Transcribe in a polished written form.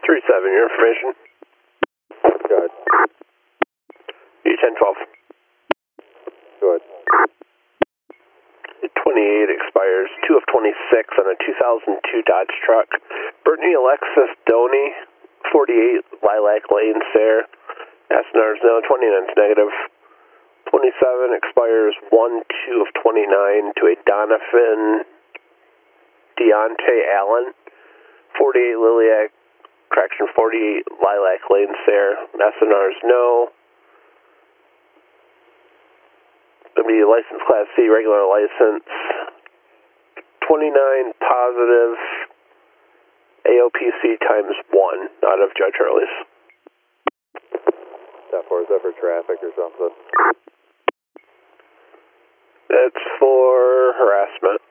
3-7, your information. Good. U-10-12. Good. 28 expires 2 of 26 on a 2002 Dodge truck. Brittany Alexis Doney, 48 Lilac Lane, Sayre. SNR's no, 29's negative. 27 expires 1-2 of 29 to a Donovan Deontay Allen, 48 Liliac, 48 Lilac Lane, Sayre. SNR's no. Going to be license class C, regular license. 29 positive AOPC times 1 out of Judge Hurley's. That for, is that for traffic or something? It's for harassment.